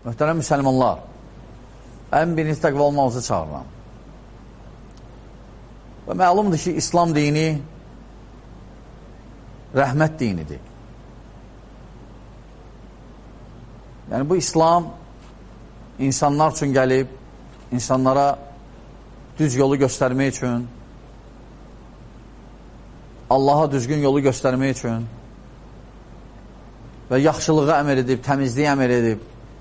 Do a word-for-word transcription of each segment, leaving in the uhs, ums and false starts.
Möhtərəm müsəlmanlar, ən birinci təqva olmağınızı çağırıram. Və məlumdur ki, İslam dini rəhmət dinidir. Yəni, bu İslam insanlar üçün gəlib, insanlara düz yolu göstərmək üçün, Allaha düzgün yolu göstərmək üçün və yaxşılığı əmr edib, təmizliyi əmr edib.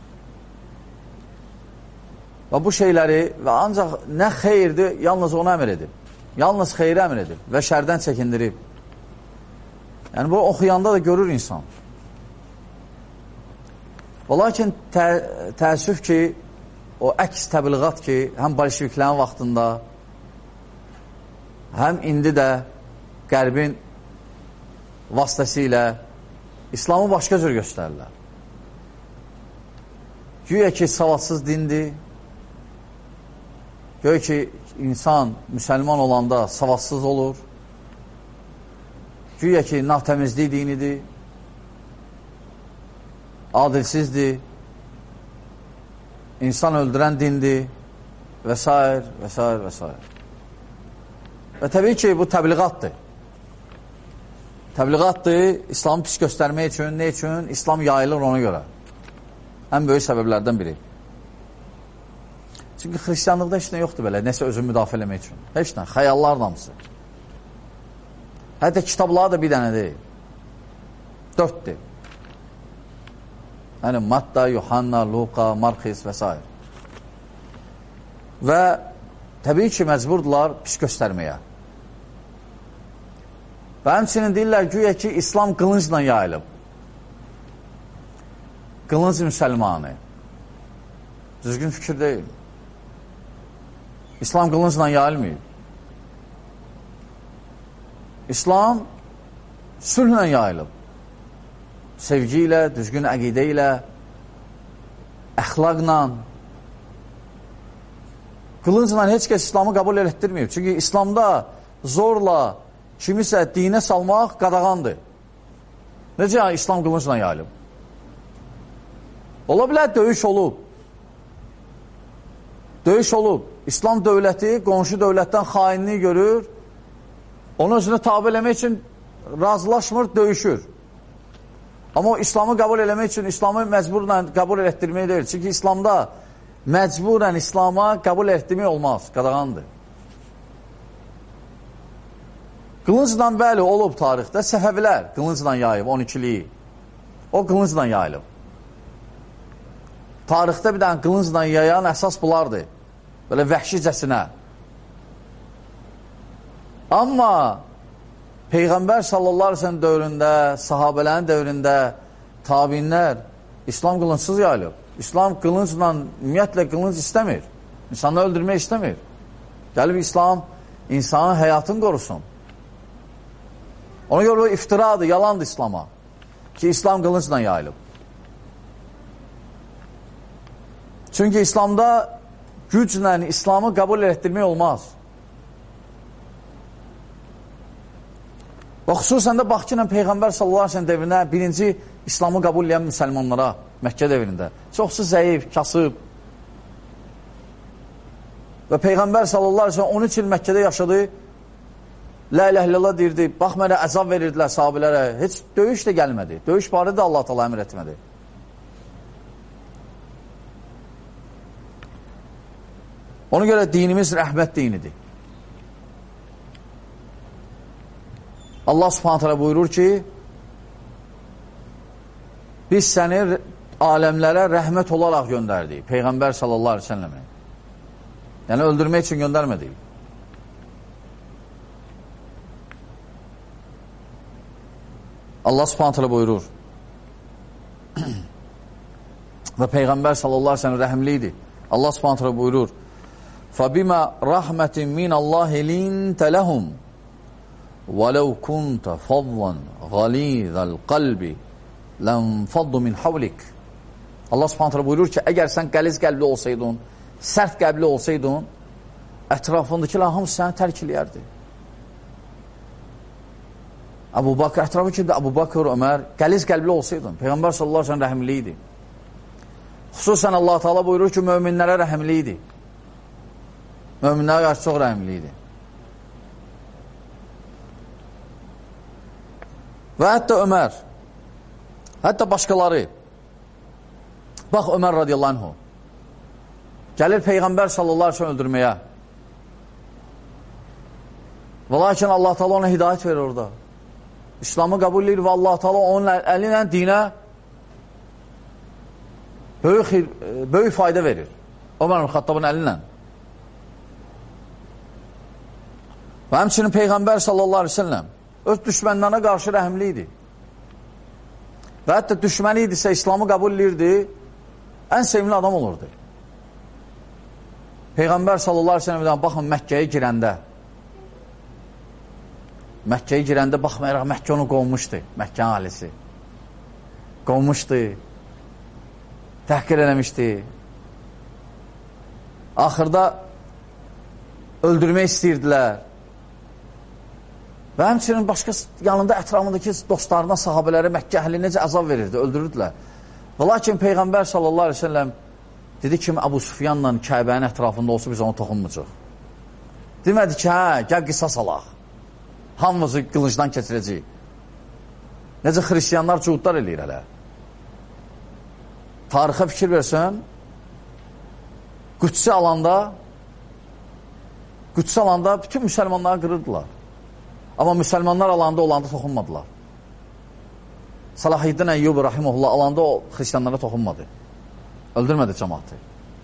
Və bu şeyləri və ancaq nə xeyirdir, yalnız onu əmr edib. Yalnız xeyri əmr edib və şərdən çəkindirib. Yəni, bu oxuyanda da görür insan. Və lakin tə təəssüf ki, o əks təbliğat ki, həm bolşeviklərin vaxtında, həm indi də Qərbin vasitəsilə İslamı başqa cür göstərirlər. Güya ki, savadsız dindir. Güya ki, insan müsəlman olanda savadsız olur. Güya ki, natəmizlik dinidir. Adilsizdir. İnsan öldürən dindir. Və s. və s. və s. Və təbii ki, bu təbliğatdır. Təbliğatdır, İslamı pis göstərmək üçün, ne üçün? İslam yayılır ona görə. Ən böyük səbəblərdən biri. Çünki xristiyanlıqda heç nə yoxdur belə, nəsə özünü müdafiə eləmək üçün. Heç nə, xəyallar damısı. Hətta kitabları da bir dənə deyil. Dörddür. Yəni, Matta, Yuhanna, Luka, Marxis və s. Və təbii ki, məcburdular pis göstərməyə. Və həmçinin deyirlər, güya ki, İslam qılıncla yayılıb. Qılınc müsəlmanı. Düzgün fikir deyil. İslam qılıncla yayılmıyor. İslam sülhlə yayılıb. Sevgi ilə, düzgün əqidə ilə, əxlaqla. Qılıncla heç kəs İslamı qəbul etdirməyib. Çünki İslamda zorla kimisə dinə salmaq qadağandır. Necə yəni, İslam qılıncla yayılıb? Ola bilər, döyüş olub. Döyüş olub. İslam dövləti qonşu dövlətdən xainliyi görür, onu özünə tabi eləmək üçün razılaşmır, döyüşür. Amma o İslamı qəbul eləmək üçün İslamı məcburla qəbul etdirmək deyil. Çünki İslamda məcburən İslama qəbul etdirmək olmaz, qadağandır. Qılıncla bəli olub tarixdə, Səfəvilər qılıncla yayıb, on ikiliyi. O qılıncla yayılıb. Tarixdə bir dənə qılıncla yayan əsas bunlardır. Belə vəhşicəsinə. Amma Peyğəmbər sallallahu aleyhi ve sellem dövründə, sahabələrin dövründə tabinlər İslam qılıncsız yayılıb. İslam qılıncla, ümumiyyətlə qılınc istəmir. İnsanı öldürmək istəmir. Gəlib İslam insanın həyatını qorusun. Ona görə o iftiradır, yalandır İslama. Ki, İslam qılıncla yayılıb. Çünki İslamda güclə İslamı qəbul etdirmək olmaz. Və xüsusən də bax ki, Peyğəmbər sallallahu aleyhi ve sellem devrində birinci İslamı qəbul edən müsəlmanlara Məkkə devrində çoxsu zəif, kasıb. Və Peyğəmbər sallallahu aleyhi ve sellem on üç il Məkkədə yaşadı. La ilahe illallah deyirdi, bax mənə əzab verirdilər sahabilərə, heç döyüş də gəlmədi. Döyüş barədə Allah Teala əmr etmədi. Ona görə dinimiz rəhmət dinidir. Allah subhanahu teala buyurur ki, biz səni aləmlərə rəhmət olaraq göndərdik. Peyğəmbər sallallahu aleyhi ve sellem'e. Yəni öldürmək üçün göndərmədik. Allah subhanahu teala buyurur. Və Peyğəmbər sallallahu aleyhi ve sellem rəhimliydi. Allah subhanahu teala buyurur. فَبِمَا رَحْمَةٍ مِّنَ اللّٰهِ لِنْتَ لَهُمْ وَلَوْ كُنْتَ فَضًّا غَلِيظَ الْقَلْبِ لَنْفَضُّ مِنْ حَوْلِكَ. Allah subhanahu teala buyurur ki, əgər sən qəliz qəlbli olsaydın, sərt qəlbli olsaydın, ətrafındakılar hamısı səni tərk eləyərdi. Əbu Bakır, ətrafı ki, Əbu Bakır, Ömər, qəliz qəlbli olsaydın, Peyğəmbər sallallahu aleyhi ve sellem rəhimli idi. Xüsusən Allah Teala buyurur ki, möminlərə rəhimli idi. Möminlərə qarşı çox rəhimli idi. Və hətta Ömər, hətta başqaları, bax Ömər radiyallahu anhu, gəlir Peyğəmbər sallallahu aleyhi ve sellem öldürməyə. Və lakin Allah Teala ona hidayət verir orada. İslamı qəbul edir və Allah Teala onun əli ilə dinə böyük, böyük fayda verir. Ömər Xattabın əli ilə. Və həmçinin Peyğəmbər sallallahu aleyhi ve sellem öz düşmənlərine qarşı rəhimli idi. Və hətta düşməni idisə İslamı qəbul edirdi, ən sevimli adam olurdu. Peyğəmbər sallallahu aleyhi ve sellem'dən baxın Məkkəyə girəndə, Məkkəyə girəndə baxmayaraq Məkkə onu qovmuşdu, Məkkə ailesi. Qovmuşdu, təhqir eləmişdi. Axırda öldürmək istəyirdilər. Və həmçinin başqa yanında ətrafındakı dostlarına, sahabələrə Məkkə əhli necə əzab verirdi, öldürürdülər. Və lakin Peyğəmbər sallallahu aleyhi ve sellem dedi ki, Əbu Sufyanla Kəbənin ətrafında olsa biz onu toxunmayacaq. Demədi ki, hə, gəl qisas alaq. Hamımızı qılıncdan keçirəcək. Necə xristiyanlar cuhudlar eləyir hələ. Tarixə fikir versən, Qüdsi alanda Qüdsi alanda bütün müsəlmanları qırırdılar. Amma müsəlmanlar alanda olanda toxunmadılar. Salahiddin Əyyub Rahimullah alanda o xristiyanlara toxunmadı. Öldürmədi cəmaatı.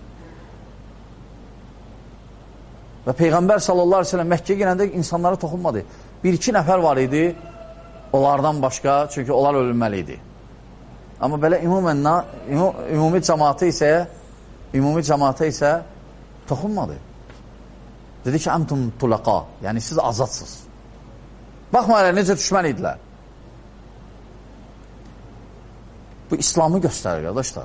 Və Peyğəmbər sallallahu aleyhi ve sellem Məkkəyə girəndə insanlara toxunmadı. Bir-iki nəfər var idi, onlardan başqa, çünki onlar ölünməli idi. Amma belə ümumən, ümumi cəmaatı isə ümumi cəmaatı isə toxunmadı. Dedi ki, antum tulaqa, yəni siz azadsınız. Baxmayaraq, necə düşmən idilər. Bu, İslamı göstərir, qardaşlar.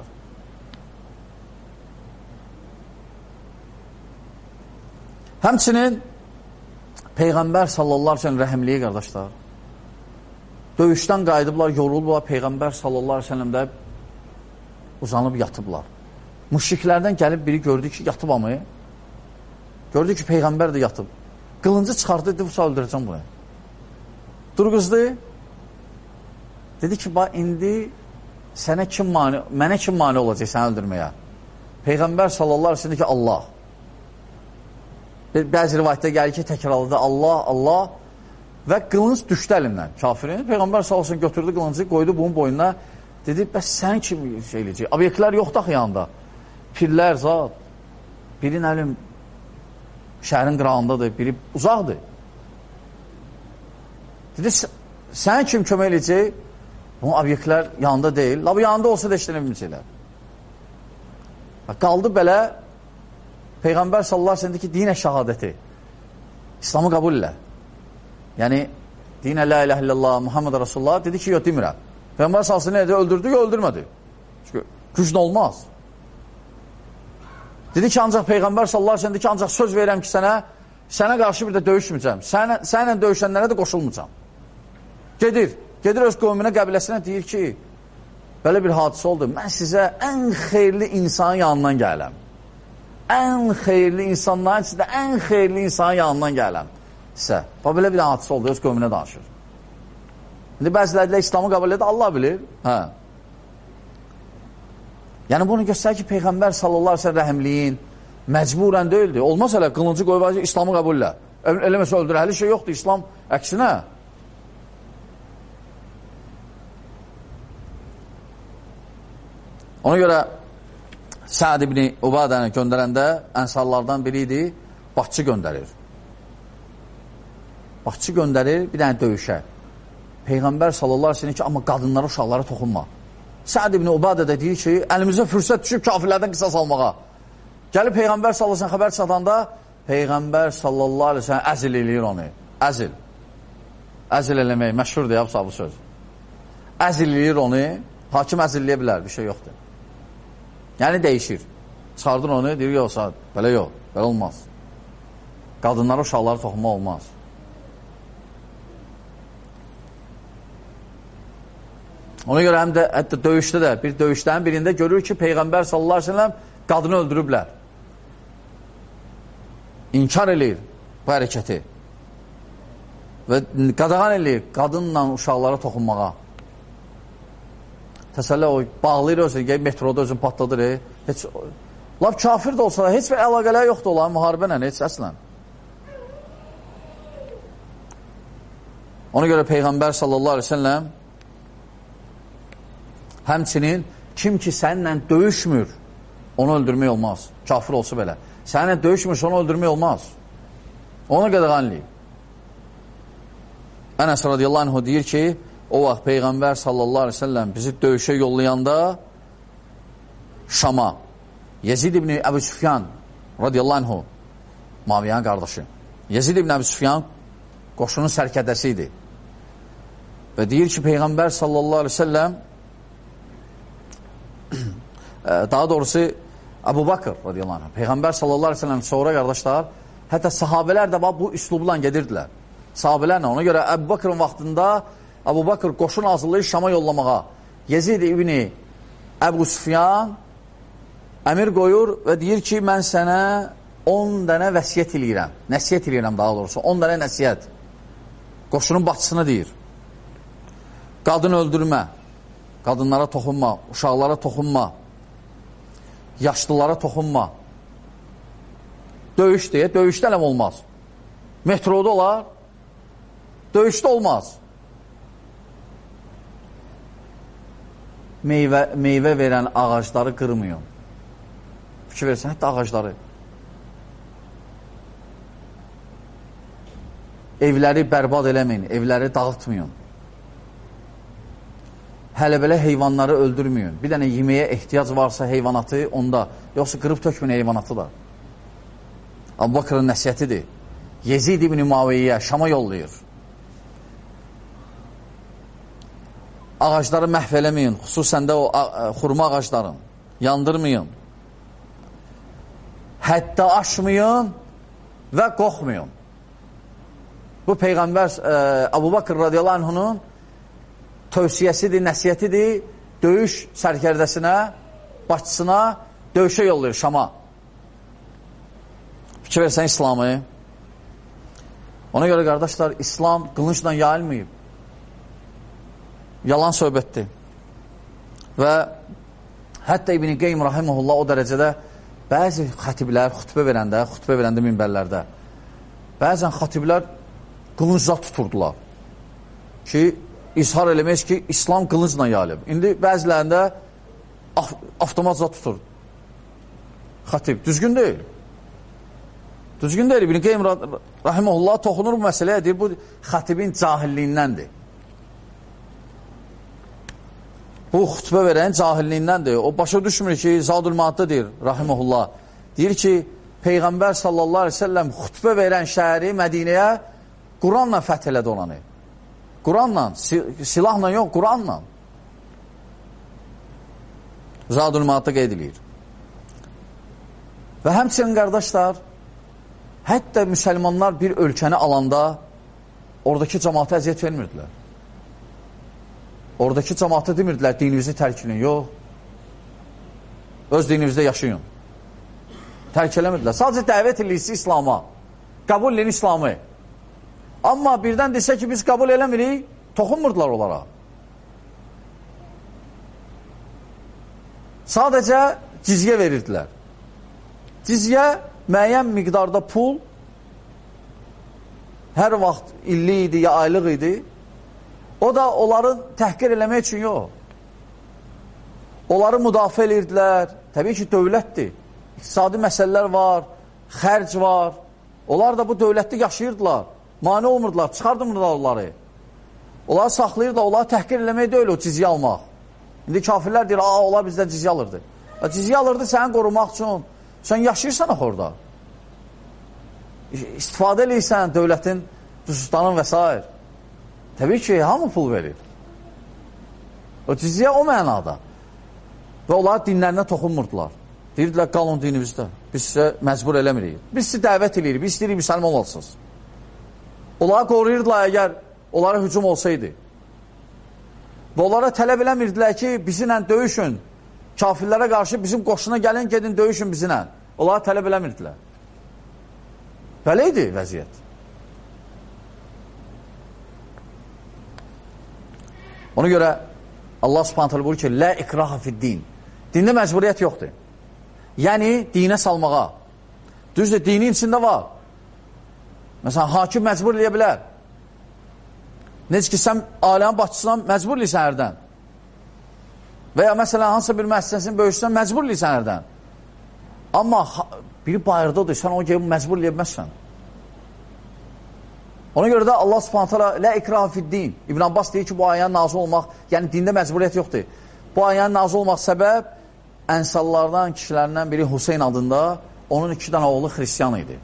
Həmçinin Peyğəmbər sallallahu aleyhi ve sellem rəhimliyi, qardaşlar. Döyüşdən qayıdıblar, yorulublar, Peyğəmbər sallallahu aleyhi ve sellem də uzanıb yatıblar. Müşriklərdən gəlib biri gördü ki, yatıb amı. Gördü ki, Peyğəmbər də yatıb. Qılıncı çıxardı, dedi, bu öldürəcəm bunu. Durquzdu. Dedi ki, bax, indi sənə kim mani, mənə kim mani olacaq səni öldürməyə? Peyğəmbər sallallahu aleyhi ve sellem dedi ki, Allah. Bəzi rivayətdə gəlir ki, təkrarladı Allah, Allah və qılınc düşdü əlindən kafirin. Peyğəmbər sallallahu aleyhi ve sellem götürdü qılıncı, qoydu bunun boynuna. Dedi, bəs sən kim şey eləyəcək? Obyektlər yoxdur axı yanında. Pirlər, zat. Biri nəlim şəhərin qırağındadır, biri uzaqdır. Dedi, sən kim kömək eləyəcək? Bunun obyektlər yanında deyil. La bu yanında olsa da işlənə bilməyəcəklər. Qaldı belə. Peyğəmbər sallallahu aleyhi ve sellem dedi ki, dinə şəhadəti. İslamı qəbul elə. Yəni, dinə la ilahe illallah, Muhammed Rasulullah dedi ki, yox, demirəm. Peyğəmbər sallallahu aleyhi ve sellem nə dedi? Öldürdü, yox, öldürmədi. Çünki gücün olmaz. Dedi ki, ancaq Peyğəmbər sallallahu aleyhi ve sellem dedi ki, ancaq söz verirəm ki, sənə sənə qarşı bir də döyüşməyəcəm. Sənə, sənlə döyüşənlərə də qoşulmayacam. Gedir. Gedir öz qövmünə, qəbiləsinə deyir ki, belə bir hadisə oldu. Mən sizə ən xeyirli insanın yanından gələm. Ən xeyirli insanların içində ən xeyirli insanın yanından gələm sizə. Və belə bir hadisə oldu, öz qövmünə danışır. İndi bəzilərlə İslamı qəbul edir, Allah bilir. Hə. Yəni bunu göstərir ki, Peyğəmbər sallallahu aleyhi ve sellem rəhimliyin məcburən deyildi. Olmaz hələ, qılıncı qoyub, İslamı qəbul elə. Eləməsə öldürür, hələ şey yoxdur, İslam əksinə. Ona görə Səad ibn Ubadəni göndərəndə ənsarlardan biri idi, başçı göndərir. Başçı göndərir bir dənə döyüşə. Peyğəmbər sallallahu aleyhi ve sellem ki, amma qadınlara, uşaqlara toxunma. Səad ibn Ubadə də deyir ki, əlimizə fürsət düşüb kafirlərdən qisas almağa. Gəlib Peyğəmbər sallallahu aleyhi ve sellem xəbər çatanda, Peyğəmbər sallallahu aleyhi ve sellem əzil eləyir onu. Əzil. Əzil eləmək, məşhurdur ya bu söz. Əzil eləyir onu, hakim əzilləyə bilər, bir şey yoxdur. Yəni dəyişir. Çıxardır onu, deyir, yox, saat, belə yox, belə olmaz. Qadınlara, uşaqlara toxunma olmaz. Ona görə həm də hətta döyüşdə də, bir döyüşlərin birində görür ki, Peyğəmbər sallallahu aleyhi ve sellem qadını öldürüblər. İnkar eləyir bu hərəkəti. Və qadağan eləyir qadınla uşaqlara toxunmağa. Təsəllə o, bağlayır özünü, gəlib metroda özünü patladır. E. Heç, laf kafir də olsa, heç bir əlaqələr yoxdur olan müharibənə, heç əslən. Ona görə Peyğəmbər sallallahu aleyhi ve sellem həmçinin kim ki səninlə döyüşmür, onu öldürmək olmaz. Kafir olsa belə. Səninlə döyüşmür, onu öldürmək olmaz. Ona qadağan eləyir. Ənəs radiyallahu anh deyir ki, o vaxt Peyğəmbər sallallahu aleyhi ve sellem bizi döyüşə yollayanda Şama, Yezid ibn Əbu Süfyan radiyallahu anh, Muaviyyənin qardaşı, Yezid ibn Əbu Süfyan qoşunun sərkədəsi idi. Və deyir ki, Peyğəmbər sallallahu aleyhi ve sellem daha doğrusu Əbu Bakır radiyallahu anh, Peyğəmbər sallallahu aleyhi ve sellem sonra qardaşlar, hətta sahabələr də bu üslubla gedirdilər. Sahabələrlə, ona görə Əbu Bakırın vaxtında Əbu Bakır qoşun hazırlayır Şama yollamağa. Yezid ibn Əbu Süfyan əmir qoyur və deyir ki, mən sənə on dənə vəsiyyət eləyirəm. Nəsiyyət eləyirəm daha doğrusu. on dənə nəsiyyət. Qoşunun başçısını deyir. Qadın öldürmə, qadınlara toxunma, uşaqlara toxunma, yaşlılara toxunma. Döyüş deyə, döyüşdə ələm olmaz. Metroda olar, döyüşdə olmaz. Meyvə, meyvə verən ağacları qırmayın. Fikir versən, hətta ağacları. Evləri bərbad eləməyin, evləri dağıtmayın. Hələ belə heyvanları öldürməyin. Bir dənə yeməyə ehtiyac varsa heyvanatı onda, yoxsa qırıb tökməyin heyvanatı da. Əbu Bakırın nəsiyyətidir. Yezid ibn Muaviyyə Şama yollayır. Ağacları məhv eləməyin, xüsusən də o xurma ağacların. Yandırmayın. Hətta aşmayın və qorxmayın. Bu Peyğəmbər Əbu Bakır radiyallahu anhunun tövsiyəsidir, nəsiyyətidir. Döyüş sərkərdəsinə, başçısına döyüşə yollayır Şama. Fikir versən İslamı. Ona görə qardaşlar, İslam qılıncla yayılmayıb. Yalan söhbətdir. Və hətta İbn-i Qeym rahiməhullah o dərəcədə bəzi xatiblər xütbə verəndə, xütbə verəndə minbərlərdə bəzən xatiblər qılıncla tuturdular ki, izhar eləmək ki, İslam qılıncla yayılıb. İndi bəzilərində avtomatla tutur xatib. Düzgün deyil. Düzgün deyil. İbn-i Qeym rahiməhullah toxunur bu məsələyə, deyir, bu xatibin cahilliyindəndir. Bu xütbə verən cahilliyindəndir. O başa düşmür ki, Zadul Maadda deyir, rahiməhullah. Deyir ki, Peyğəmbər sallallahu aleyhi ve sellem xütbə verən şəhəri Mədinəyə Quranla fəth elədi olanı. Quranla, silahla yox, Quranla. Zadul Maadda qeyd edir. Və həmçinin qardaşlar, hətta müsəlmanlar bir ölkəni alanda oradakı cəmaata əziyyət vermirdilər. Oradakı cəmaata demirdilər, dininizi tərk edin. Yox. Öz dininizdə yaşayın. Tərk eləmirdilər. Sadəcə dəvət edirisi İslama. Qəbul edin İslamı. Amma birdən desə ki, biz qəbul eləmirik, toxunmurdular onlara. Sadəcə cizyə verirdilər. Cizyə müəyyən miqdarda pul hər vaxt illik idi, ya aylıq idi. O da onların təhqir eləmək üçün yox. Onları müdafiə edirdilər. Təbii ki, dövlətdir. İqtisadi məsələlər var, xərc var. Onlar da bu dövlətdə yaşayırdılar. Mane olmurdular, çıxardırmırdılar onları. Onları saxlayırdılar, onları təhqir eləmək deyil o cizyə almaq. İndi kafirlər deyir, aa, onlar bizdən cizyə alırdı. Cizyə alırdı səni qorumaq üçün. Sən yaşayırsan axı orada. İstifadə edirsən dövlətin, düzüstanın və s. Təbii ki, hamı pul verir. O cizyə o mənada. Və onlar dinlərinə toxunmurdular. Deyirdilər, qalın dinimizdə. Biz sizə məcbur eləmirik. Biz sizi dəvət edirik, biz istəyirik, müsəlman olasınız. Onları qoruyurdular əgər onlara hücum olsaydı. Və onlara tələb eləmirdilər ki, bizimlə döyüşün. Kafirlərə qarşı bizim qoşuna gəlin, gedin döyüşün bizimlə. Onlara tələb eləmirdilər. Belə idi vəziyyət. Ona görə Allah Subhanahu taala buyurur ki, la ikraha fid-din. Dində məcburiyyət yoxdur. Yəni dinə salmağa. Düzdür, dinin içində var. Məsələn, hakim məcbur eləyə bilər. Necə ki, sən ailənin başçısından məcbur eləyirsən hərdən. Və ya məsələn, hansısa bir müəssisəsinin böyüsündən məcbur eləyirsən hərdən. Amma biri bayırdadır, sən onu gəlib məcbur eləyə bilməzsən. Ona görə də Allah Subhanahu taala la ikraha fid-din. İbn Abbas deyir ki, bu ayənin nazil olmaq, yəni dində məcburiyyət yoxdur. Bu ayənin nazil olmaq səbəb Ənsallardan kişilərindən biri Hüseyn adında, onun iki dənə oğlu xristiyan idi.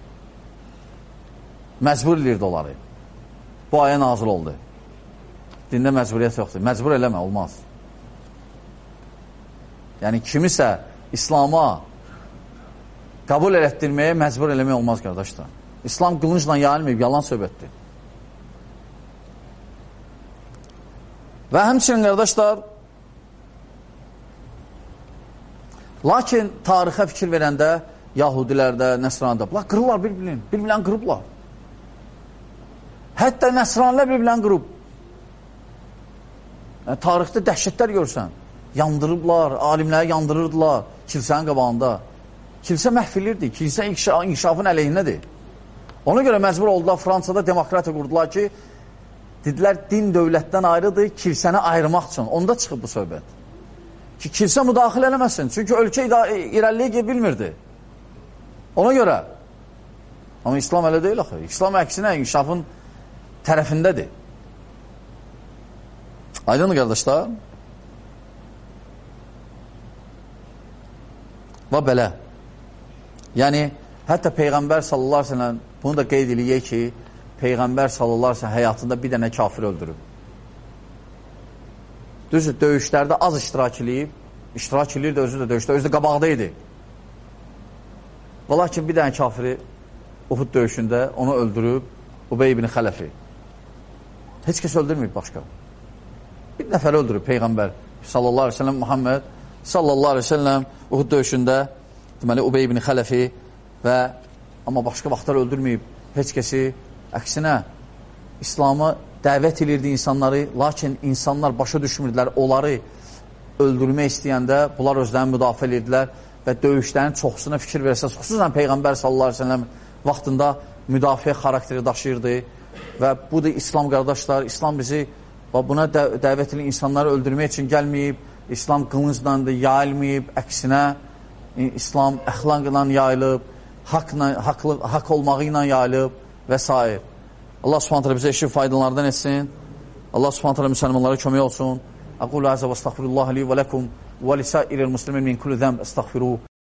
Məcbur eləyirdi onları. Bu ayə nazil oldu. Dində məcburiyyət yoxdur. Məcbur eləmə, olmaz. Yəni kimisə İslama qəbul elətdirməyə məcbur eləmək olmaz, qardaşlar. İslam qılıncla yayılmayıb, yalan söhbətdir. Və həmçinin, qardaşlar, lakin tarixə fikir verəndə, Yahudilərdə, Nəsranədə, bunlar qırırlar bir-birini, bir-birini qırıblar. Hətta Nəsranilər bir-birini qırıb. Yəni, tarixdə dəhşətlər görsən, yandırıblar, alimləri yandırırdılar kilsənin qabağında. Kilsə məhv edirdi, kilsə inkişafın əleyhinədir. Ona görə məcbur oldular, Fransada demokratiya qurdular ki, dedilər, din dövlətdən ayrıdır, kilsəni ayırmaq üçün. Onda çıxıb bu söhbət. Ki, kilsə müdaxil eləməsin. Çünki ölkə irəliyə gedə bilmirdi. Ona görə. Amma İslam elə deyil axı. İslam əksinə inkişafın tərəfindədir. Aydındır, qardaşlar? Və belə. Yəni, hətta Peyğəmbər sallallahu aleyhi ve sellem bunu da qeyd eləyək ki, Peyğəmbər sallallahu aleyhi ve sellem həyatında bir dənə kafir öldürüb. Düzdür, döyüşlərdə az iştirak eləyib, iştirak eləyirdi, özü də döyüşdə, özü də qabaqda idi. Və lakin bir dənə kafiri Uhud döyüşündə onu öldürüb, Ubey ibn Xələfi. Heç kəs öldürməyib başqa. Bir nəfər öldürüb Peyğəmbər sallallahu aleyhi ve sellem, Muhammed sallallahu aleyhi ve sellem Uhud döyüşündə, deməli, Ubey ibn Xələfi və amma başqa vaxtlar öldürməyib heç kəsi, əksinə İslamı dəvət edirdi insanları, lakin insanlar başa düşmürdülər, onları öldürmək istəyəndə bunlar özlərini müdafiə edirdilər və döyüşlərin çoxsuna fikir versəz, xüsusən Peyğəmbər sallallahu aleyhi ve sellem vaxtında müdafiə xarakteri daşıyırdı və bu da İslam, qardaşlar, İslam bizi buna də dəvət edən insanları öldürmək üçün gəlməyib, İslam qılıncla da yayılmayıb, əksinə İslam əxlaqla yayılıb, haqla, haqlı, haqq olmağı ilə yayılıb və s. Allah Subhanahu taala bizə eşit faydalardan etsin. Allah Subhanahu taala müsəlmanlara kömək olsun. Aqulu azza və estağfirullah li və lakum və lisairil muslimin min kulli zəmb estağfiruh.